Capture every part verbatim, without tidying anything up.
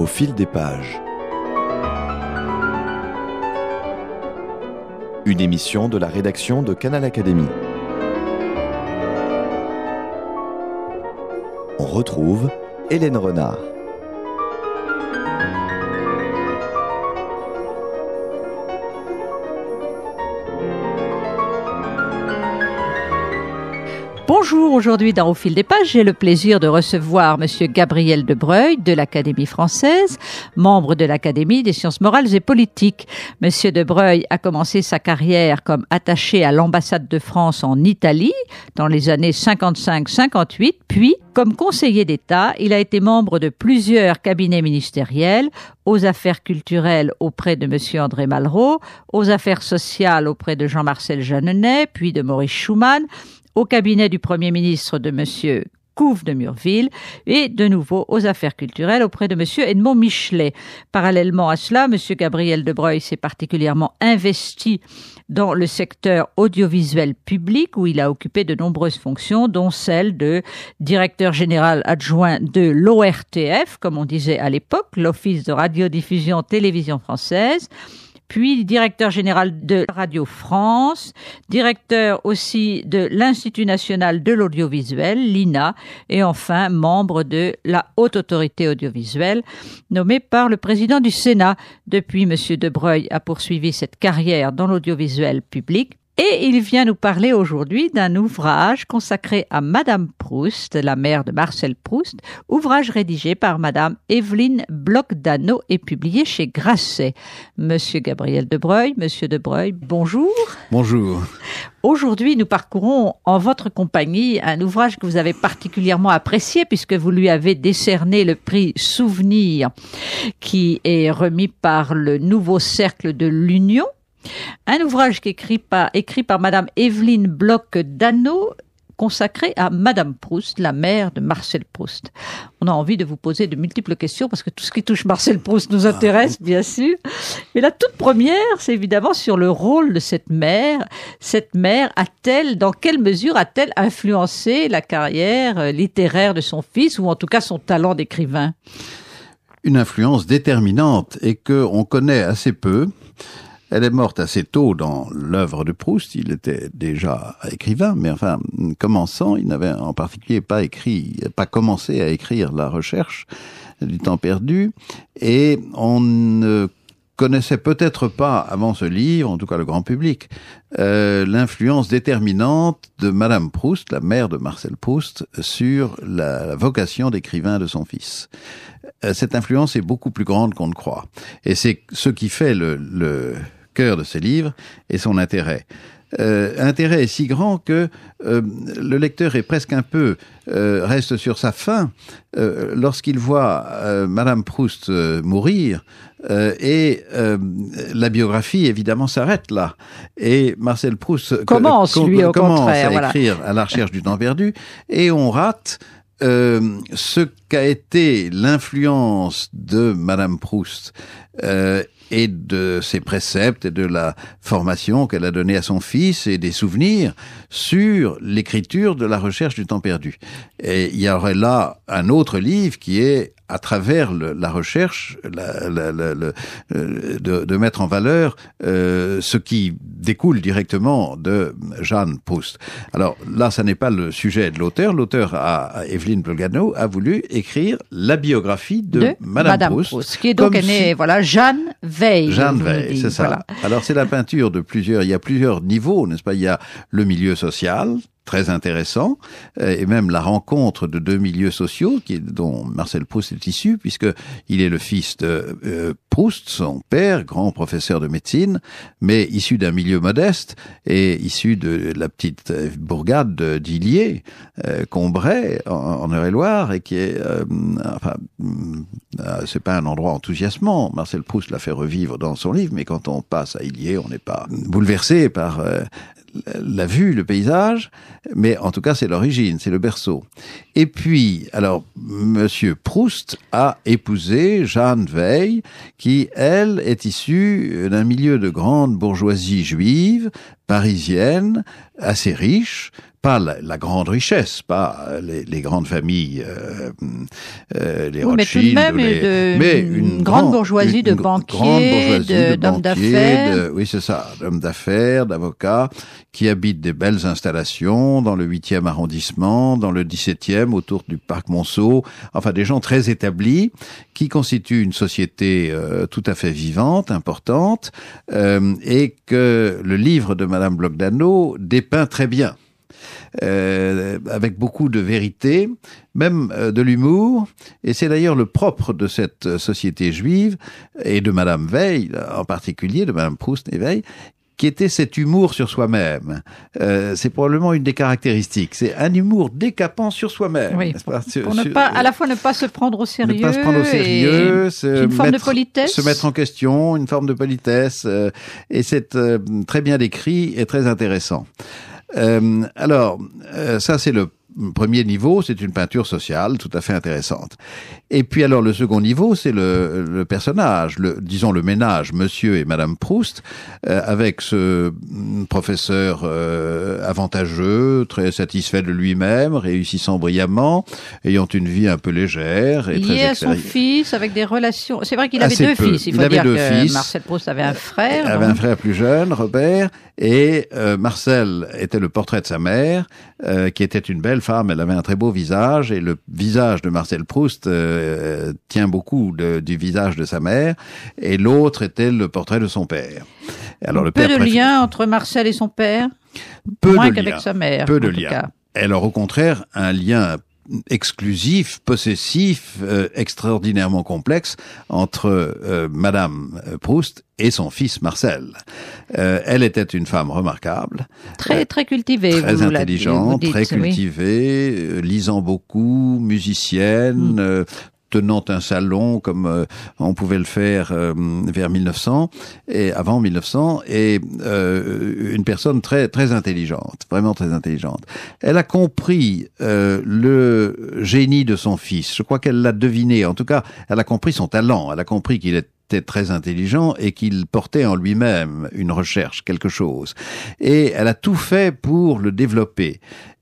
Au fil des pages. Une émission de la rédaction de Canal Académie. On retrouve Hélène Renard. Bonjour, aujourd'hui dans Au fil des pages, j'ai le plaisir de recevoir Monsieur Gabriel de Breuil de l'Académie française, membre de l'Académie des sciences morales et politiques. Monsieur de Breuil a commencé sa carrière comme attaché à l'ambassade de France en Italie dans les années cinquante-cinq cinquante-huit, puis comme conseiller d'État, il a été membre de plusieurs cabinets ministériels, aux affaires culturelles auprès de Monsieur André Malraux, aux affaires sociales auprès de Jean-Marcel Jeanneney, puis de Maurice Schumann, au cabinet du Premier ministre de Monsieur Couve de Murville et de nouveau aux affaires culturelles auprès de Monsieur Edmond Michelet. Parallèlement à cela, Monsieur Gabriel de Breuil s'est particulièrement investi dans le secteur audiovisuel public où il a occupé de nombreuses fonctions, dont celle de directeur général adjoint de l'O R T F, comme on disait à l'époque, l'Office de radiodiffusion télévision française, puis directeur général de Radio France, directeur aussi de l'Institut national de l'audiovisuel, l'I N A, et enfin membre de la Haute Autorité audiovisuelle, nommé par le président du Sénat. Depuis, M. de Breuil a poursuivi cette carrière dans l'audiovisuel public. Et il vient nous parler aujourd'hui d'un ouvrage consacré à Madame Proust, la mère de Marcel Proust, ouvrage rédigé par Madame Evelyne Bloch-Dano et publié chez Grasset. Monsieur Gabriel de Breuil, Monsieur de Breuil, bonjour. Bonjour. Aujourd'hui, nous parcourons en votre compagnie un ouvrage que vous avez particulièrement apprécié puisque vous lui avez décerné le prix Souvenir qui est remis par le Nouveau Cercle de l'Union. Un ouvrage qui est écrit par, écrit par Madame Evelyne Bloch-Dano, consacré à Madame Proust, la mère de Marcel Proust. On a envie de vous poser de multiples questions parce que tout ce qui touche Marcel Proust nous intéresse, bien sûr. Mais la toute première, c'est évidemment sur le rôle de cette mère. Cette mère a-t-elle, dans quelle mesure a-t-elle influencé la carrière littéraire de son fils ou en tout cas son talent d'écrivain? Une influence déterminante et qu'on connaît assez peu. Elle est morte assez tôt dans l'œuvre de Proust. Il était déjà écrivain, mais enfin, commençant, il n'avait en particulier pas écrit, pas commencé à écrire La Recherche du temps perdu. Et on ne connaissait peut-être pas, avant ce livre, en tout cas le grand public, euh, l'influence déterminante de Madame Proust, la mère de Marcel Proust, sur la, la vocation d'écrivain de son fils. Euh, cette influence est beaucoup plus grande qu'on ne croit. Et c'est ce qui fait le, le cœur de ce livre et son intérêt. Euh, intérêt est si grand que euh, le lecteur est presque un peu euh, reste sur sa faim euh, lorsqu'il voit euh, Madame Proust euh, mourir euh, et euh, la biographie évidemment s'arrête là et Marcel Proust commence co- lui co- au commence contraire, à voilà. écrire À la recherche du temps perdu et on rate Euh, ce qu'a été l'influence de Madame Proust euh, et de ses préceptes et de la formation qu'elle a donnée à son fils et des souvenirs sur l'écriture de La Recherche du temps perdu. Et il y aurait là un autre livre qui est à travers le, la recherche, la, la, la, la, de, de mettre en valeur euh, ce qui découle directement de Jeanne Proust. Alors là, ça n'est pas le sujet de l'auteur. L'auteur, a, Evelyne Bloch-Dano, a voulu écrire la biographie de, de Madame, Madame Proust, Proust, qui est donc comme née, si... voilà, Jeanne Veil. Jeanne Veil, c'est ça. Voilà. Alors c'est la peinture de plusieurs, il y a plusieurs niveaux, n'est-ce pas? Il y a le milieu social, très intéressant, et même la rencontre de deux milieux sociaux qui, dont Marcel Proust est issu, puisque il est le fils de euh, Proust, son père, grand professeur de médecine, mais issu d'un milieu modeste et issu de la petite bourgade d'Illiers, euh, Combray, en, en Eure-et-Loire, et qui est, euh, enfin, euh, c'est pas un endroit enthousiasmant. Marcel Proust l'a fait revivre dans son livre, mais quand on passe à Illiers, on n'est pas bouleversé par euh, la vue, le paysage, mais en tout cas c'est l'origine, c'est le berceau. Et puis, alors, Monsieur Proust a épousé Jeanne Veil, qui, elle, est issue d'un milieu de grande bourgeoisie juive, parisienne, assez riche, pas la, la grande richesse, pas les, les grandes familles, euh, euh, les oui, Rothschild, mais tout de même, les, de, mais une, une grande grand, bourgeoisie une, de une banquiers, grande bourgeoisie de, de d'hommes banquiers, d'affaires. de, oui, c'est ça, d'hommes d'affaires, d'avocats, qui habitent des belles installations dans le huitième arrondissement, dans le dix-septième, autour du parc Monceau. Enfin, des gens très établis qui constituent une société euh, tout à fait vivante, importante, euh, et que le livre de Madame Bloch-Dano dépeint très bien. Euh, avec beaucoup de vérité, même euh, de l'humour, et c'est d'ailleurs le propre de cette société juive, et de Madame Weil en particulier, de Madame Proust et Weil, qui était cet humour sur soi-même. Euh, c'est probablement une des caractéristiques. C'est un humour décapant sur soi-même. Oui, pour, sur, pour ne pas, à la fois ne pas se prendre au sérieux. Ne pas se prendre au sérieux. Se une forme mettre, de politesse. Se mettre en question, une forme de politesse. Euh, et c'est euh, très bien décrit et très intéressant. Euh, alors, euh, ça c'est le premier niveau, c'est une peinture sociale tout à fait intéressante. Et puis alors le second niveau, c'est le, le personnage, le, disons le ménage, Monsieur et Madame Proust, euh, avec ce professeur euh, avantageux, très satisfait de lui-même, réussissant brillamment, ayant une vie un peu légère et lié très à son extérieure. fils, avec des relations. C'est vrai qu'il avait Assez deux peu. fils. Il Il faut avait dire deux que fils. Marcel Proust avait un frère. Il avait donc. un frère plus jeune, Robert, et euh, Marcel était le portrait de sa mère, euh, qui était une belle femme. Elle avait un très beau visage, et le visage de Marcel Proust euh, tient beaucoup de, du visage de sa mère, et l'autre était le portrait de son père. Alors, le peu père de préfère... lien entre Marcel et son père, peu moins de qu'avec liens, sa mère. peu de en tout liens. cas. Alors, au contraire, un lien exclusif, possessif, euh, extraordinairement complexe entre euh, Madame Proust et son fils Marcel. Euh, elle était une femme remarquable. Très, euh, très cultivée. Très vous intelligente, vous dites, très cultivée, oui. euh, lisant beaucoup, musicienne, mm. euh, tenant un salon comme euh, on pouvait le faire euh, vers mille neuf cents et avant mille neuf cents, et euh, une personne très très intelligente, vraiment très intelligente. Elle a compris euh, le génie de son fils. Je crois qu'elle l'a deviné. En tout cas, elle a compris son talent. Elle a compris qu'il est était très intelligent et qu'il portait en lui-même une recherche, quelque chose. Et elle a tout fait pour le développer.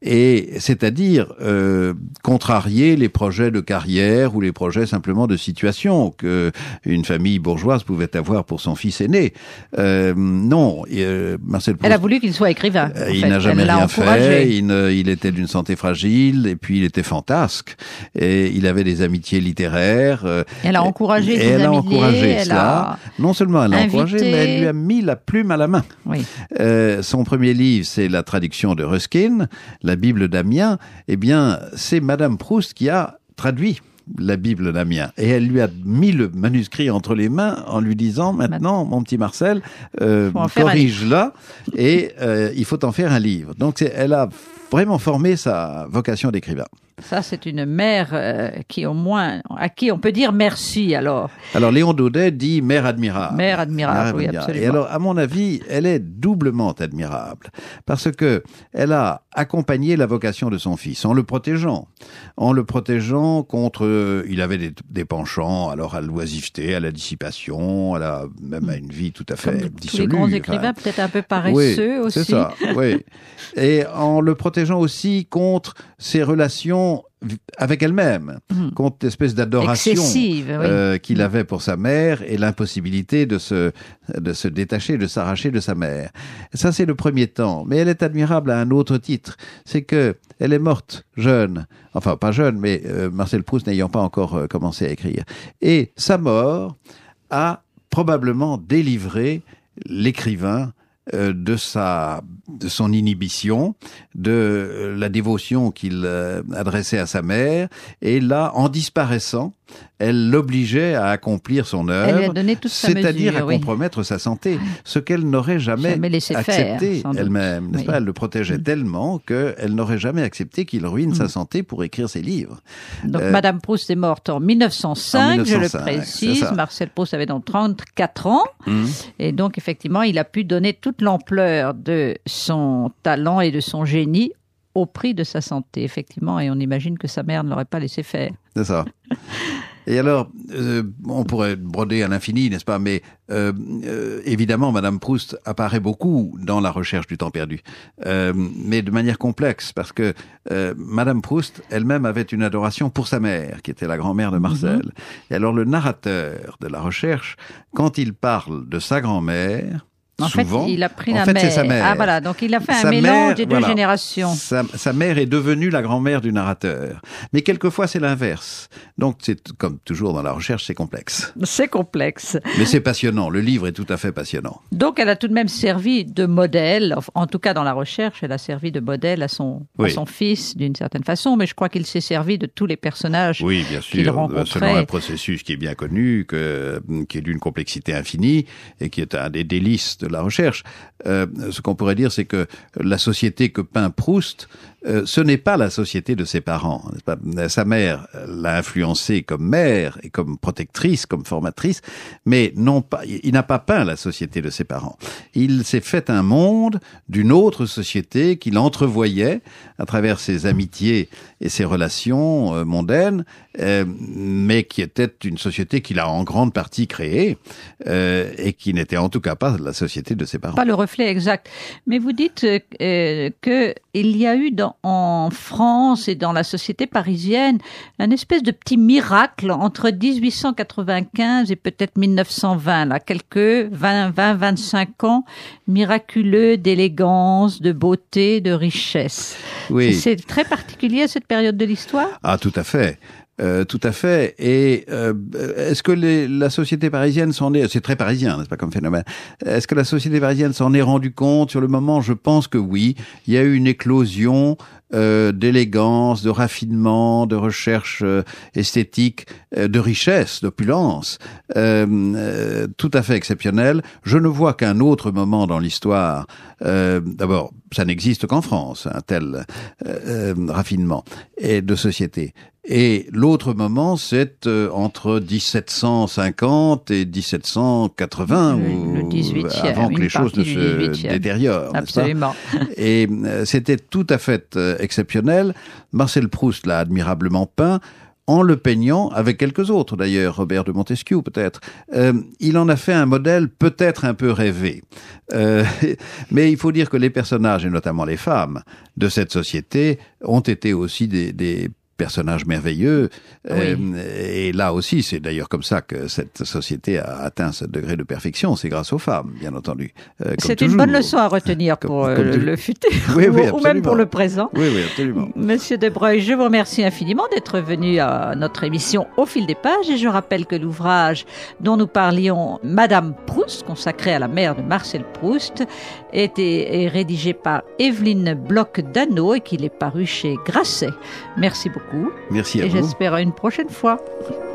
Et c'est-à-dire euh, contrarier les projets de carrière ou les projets simplement de situation que une famille bourgeoise pouvait avoir pour son fils aîné. Euh, non, euh, Marcel Proust, elle a voulu qu'il soit écrivain. Euh, en il fait. n'a jamais elle rien encouragé. fait. Il, ne, il était d'une santé fragile et puis il était fantasque. Et il avait des amitiés littéraires. Euh, elle a encouragé. Et ses elle a amitiés, encouragé elle cela. A non seulement elle a invité... encouragé, mais elle lui a mis la plume à la main. Oui. Euh, son premier livre, c'est la traduction de Ruskin, la Bible d'Amiens. Eh bien, c'est Madame Proust qui a traduit la Bible d'Amiens. Et elle lui a mis le manuscrit entre les mains en lui disant, maintenant, mon petit Marcel, euh, corrige-la et euh, il faut en faire un livre. Donc, elle a vraiment formé sa vocation d'écrivain. Ça, c'est une mère euh, qui, au moins, à qui on peut dire merci, alors. Alors, Léon Daudet dit mère admirable. Mère admirable, mère oui, admirable. absolument. Et alors, à mon avis, elle est doublement admirable. Parce que elle a accompagné la vocation de son fils en le protégeant. En le protégeant contre... Euh, il avait des, des penchants, alors à l'oisiveté, à la dissipation, à la, même à une vie tout à fait Comme dissolue. Tous les grands écrivains, enfin, peut-être un peu paresseux oui, aussi. C'est ça, oui. Et en le protégeant aussi contre ses relations avec elle-même, mmh. contre l'espèce d'adoration excessive, oui. euh, qu'il mmh. avait pour sa mère et l'impossibilité de se, de se détacher, de s'arracher de sa mère. Ça, c'est le premier temps. Mais elle est admirable à un autre titre. C'est que elle est morte jeune. Enfin, pas jeune, mais euh, Marcel Proust n'ayant pas encore euh, commencé à écrire. Et sa mort a probablement délivré l'écrivain Euh, de sa de son inhibition, de euh, la dévotion qu'il euh, adressait à sa mère, et là, en disparaissant, elle l'obligeait à accomplir son œuvre, elle lui a donné toute sa c'est-à-dire mesure, à oui. compromettre sa santé, ce qu'elle n'aurait jamais, jamais laissé accepté faire, elle-même, n'est-ce oui. pas? Elle le protégeait mmh. tellement qu'elle n'aurait jamais accepté qu'il ruine mmh. sa santé pour écrire ses livres. Donc, euh, Madame Proust est morte en mille neuf cent cinq, en mille neuf cent cinq, je le précise. Marcel Proust avait donc trente-quatre ans. Mmh. Et donc, effectivement, il a pu donner toute l'ampleur de son talent et de son génie au prix de sa santé, effectivement. Et on imagine que sa mère ne l'aurait pas laissé faire. C'est ça. Et alors, euh, on pourrait broder à l'infini, n'est-ce pas? Mais euh, euh, évidemment, Madame Proust apparaît beaucoup dans La recherche du temps perdu, euh, mais de manière complexe, parce que euh, Madame Proust elle-même avait une adoration pour sa mère, qui était la grand-mère de Marcel. Mm-hmm. Et alors, le narrateur de La recherche, quand il parle de sa grand-mère, En souvent, fait, il a pris en la fait, mère. c'est sa mère. Ah voilà, donc il a fait sa un mélange mère, des deux voilà, générations. Sa, sa mère est devenue la grand-mère du narrateur. Mais quelquefois, c'est l'inverse. Donc, c'est comme toujours dans la recherche, c'est complexe. C'est complexe. Mais c'est passionnant. Le livre est tout à fait passionnant. Donc, elle a tout de même servi de modèle, en tout cas dans la recherche, elle a servi de modèle à son, oui. à son fils, d'une certaine façon, mais je crois qu'il s'est servi de tous les personnages oui, bien sûr, qu'il rencontrait. Selon un processus qui est bien connu, que, qui est d'une complexité infinie et qui est un des délices de la recherche. Euh, ce qu'on pourrait dire, c'est que la société que peint Proust, euh, ce n'est pas la société de ses parents. N'est-ce pas ? Sa mère l'a influencé comme mère et comme protectrice, comme formatrice, mais non pas, il n'a pas peint la société de ses parents. Il s'est fait un monde d'une autre société qu'il entrevoyait à travers ses amitiés et ses relations euh, mondaines, euh, mais qui était une société qu'il a en grande partie créée euh, et qui n'était en tout cas pas la société de ses parents. Pas le reflet exact. Mais vous dites euh, qu'il y a eu dans, en France et dans la société parisienne un espèce de petit miracle entre dix-huit cent quatre-vingt-quinze et peut-être mille neuf cent vingt, là, quelques vingt, vingt, vingt-cinq ans miraculeux d'élégance, de beauté, de richesse. Oui. C'est très particulier à cette période de l'histoire ? Ah, tout à fait. Euh, tout à fait. Et euh, est-ce que les, la société parisienne s'en est... C'est très parisien, n'est-ce pas, comme phénomène. Est-ce que la société parisienne s'en est rendue compte sur le moment ? Je pense que oui. Il y a eu une éclosion euh, d'élégance, de raffinement, de recherche euh, esthétique, euh, de richesse, d'opulence, euh, euh, tout à fait exceptionnelle. Je ne vois qu'un autre moment dans l'histoire. Euh, d'abord, ça n'existe qu'en France, un tel euh, euh, raffinement et de société. Et l'autre moment, c'est euh, entre dix-sept cent cinquante et dix-sept cent quatre-vingts, le, le dix-huitième, avant que les choses ne se détériorent. Absolument. Et euh, c'était tout à fait euh, exceptionnel. Marcel Proust l'a admirablement peint, en le peignant avec quelques autres, d'ailleurs, Robert de Montesquieu peut-être. Euh, il en a fait un modèle peut-être un peu rêvé. Euh, mais il faut dire que les personnages, et notamment les femmes, de cette société ont été aussi des... des personnages merveilleux. Oui. Euh, et là aussi, c'est d'ailleurs comme ça que cette société a atteint ce degré de perfection. C'est grâce aux femmes, bien entendu. Euh, c'est une bonne leçon à retenir comme, pour comme euh, le futur, oui, oui, ou même pour le présent. Oui, oui, absolument. Monsieur de Breuil, je vous remercie infiniment d'être venu à notre émission Au fil des pages. Et je rappelle que l'ouvrage dont nous parlions, Madame Proust, consacré à la mère de Marcel Proust, est, est rédigé par Evelyne Bloch-Dano et qu'il est paru chez Grasset. Merci beaucoup. Merci à et vous. Et j'espère à une prochaine fois.